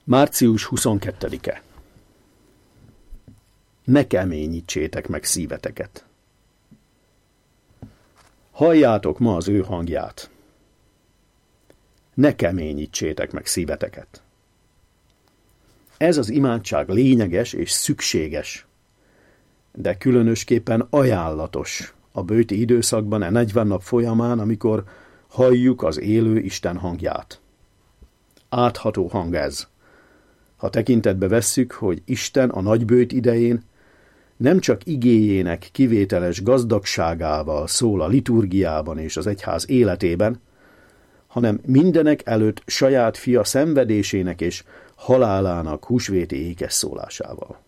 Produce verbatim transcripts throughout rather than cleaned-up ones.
március huszonkettedike. Ne keményítsétek meg szíveteket. Halljátok ma az ő hangját. Ne keményítsétek meg szíveteket. Ez az imádság lényeges és szükséges, de különösképpen ajánlatos a bőti időszakban, a negyven nap folyamán, amikor halljuk az élő Isten hangját. Átható hang ez. Ha tekintetbe vesszük, hogy Isten a nagybőt idején nem csak igéjének kivételes gazdagságával szól a liturgiában és az egyház életében, hanem mindenek előtt saját fia szenvedésének és halálának húsvéti ékes szólásával.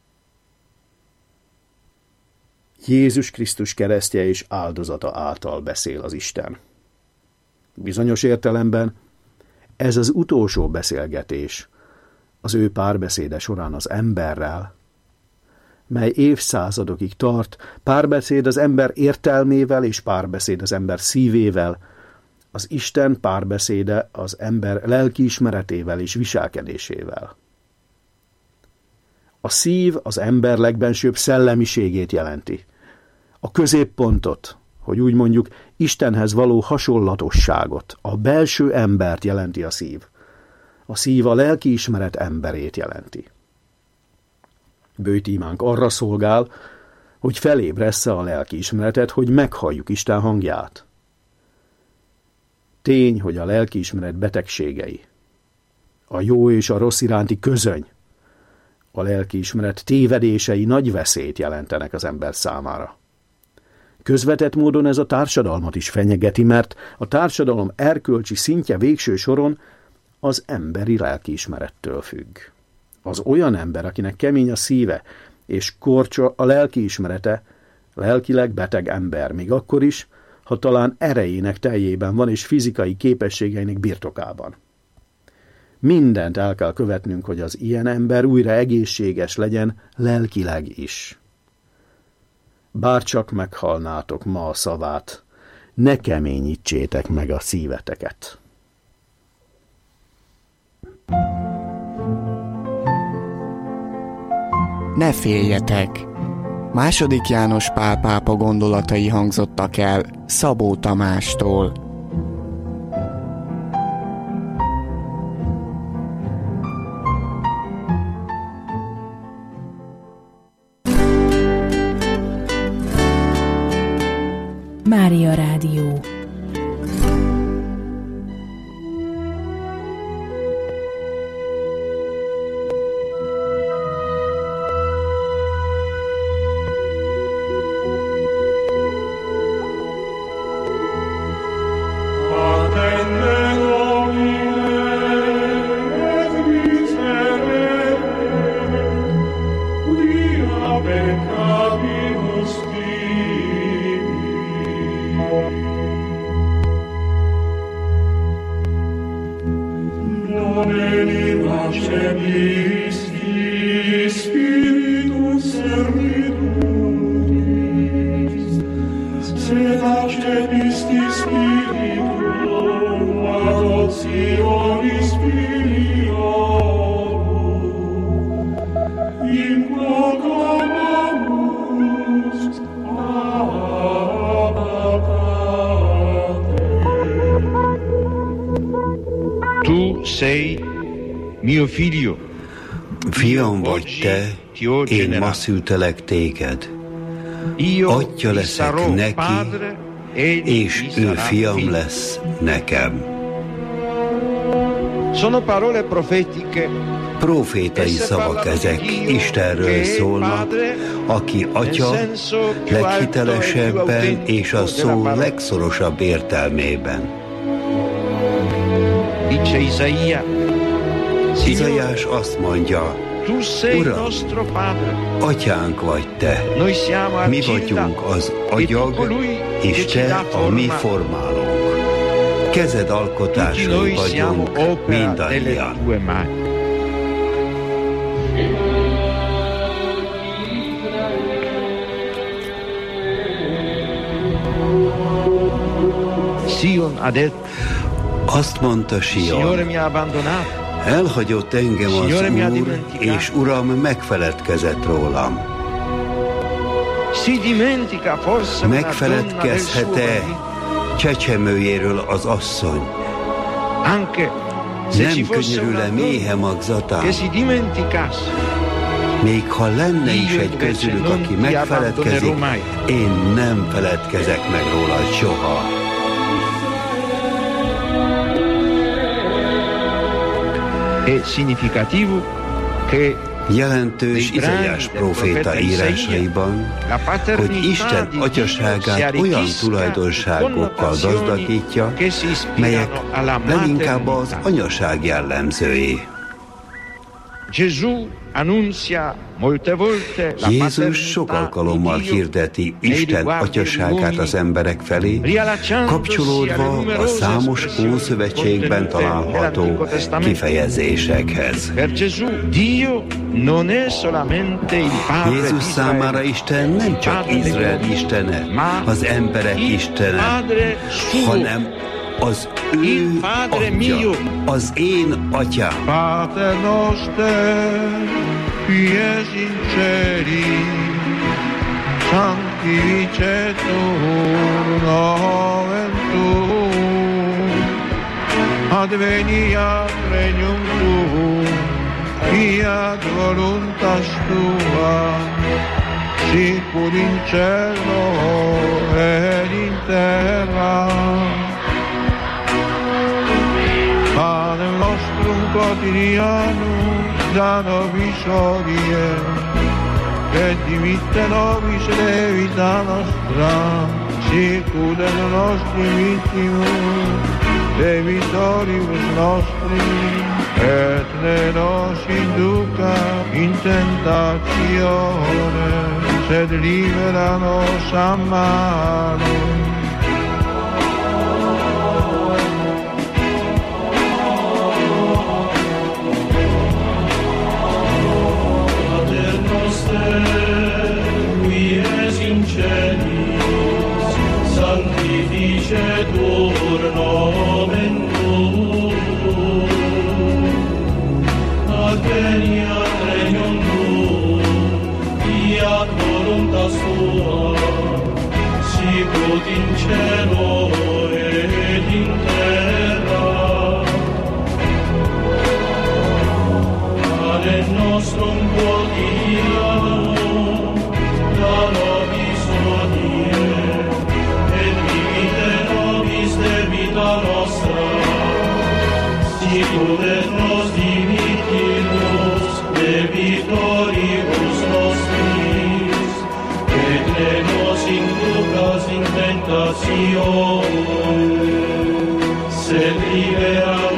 Jézus Krisztus keresztje és áldozata által beszél az Isten. Bizonyos értelemben ez az utolsó beszélgetés az ő párbeszéde során az emberrel, mely évszázadokig tart, párbeszéd az ember értelmével és párbeszéd az ember szívével, az Isten párbeszéde az ember lelkiismeretével és viselkedésével. A szív az ember legbensőbb szellemiségét jelenti. A középpontot, hogy úgy mondjuk Istenhez való hasonlatosságot, a belső embert jelenti a szív. A szív a lelkiismeret emberét jelenti. Bőtímánk arra szolgál, hogy felébressze a lelkiismeretet, hogy meghalljuk Isten hangját. Tény, hogy a lelkiismeret betegségei, a jó és a rossz iránti közöny, a lelkiismeret tévedései nagy veszélyt jelentenek az ember számára. Közvetett módon ez a társadalmat is fenyegeti, mert a társadalom erkölcsi szintje végső soron az emberi lelkiismerettől függ. Az olyan ember, akinek kemény a szíve és korcsa a lelkiismerete, lelkileg beteg ember, még akkor is, ha talán erejének teljében van és fizikai képességeinek birtokában. Mindent el kell követnünk, hogy az ilyen ember újra egészséges legyen lelkileg is. Bárcsak meghallnátok ma a szavát, ne keményítsétek meg a szíveteket. Ne féljetek! Második János Pál pápa gondolatai hangzottak el Szabó Tamástól. Mária Rádió. Fiam vagy te, én ma szültelek téged. Atya leszek neki, és ő fiam lesz nekem. Profétai szavak ezek, Istenről szólnak, aki atya leghitelesebben és a szó legszorosabb értelmében. Izaiás azt mondja, Uram, atyánk vagy te, mi vagyunk az agyag, és te a mi formálónk. Kezed alkotásai vagyunk mindannyian. Azt mondta Sion, Elhagyott engem az Úr, és Uram megfeledkezett rólam. Megfeledkezhet-e csecsemőjéről az asszony? Nem könyörül-e méhe magzatán? Még ha lenne is egy közülük, aki megfeledkezik, én nem feledkezek meg róla soha. Jelentős Izaiás próféta írásaiban, hogy Isten atyaságát olyan tulajdonságokkal gazdagítja, melyek leginkább az anyaság jellemzői. Jézus sok alkalommal hirdeti Isten atyaságát az emberek felé, kapcsolódva a számos Ószövetségben található kifejezésekhez. Jézus számára Isten nem csak Izrael istene, az emberek istene, hanem az ő atya, az én atyám. Pater noster, qui es in celi, sanctificetur nomen tuum, adveniat regnum tuum, fiat voluntas tua, sicur in cielo et in terra. Panem nostrum quotidianum da nobis hodie, et dimitte nobis debita nostra, sicut et nostri vittimus debitoribus nostri, et ne nos induca in tentatione, sed libera nos a malo. Qui es in celis, sanctificetur nomen tuum, adveniat regnum tuum, fiat voluntas tua, sicut in cielo et in terra. Panem nostrum quotidianum da nobis hodie, et dimitte nobis debita nostra, sicut et nos dimittimus debitoribus nostris, et ne nos inducas in tentatione, sed libera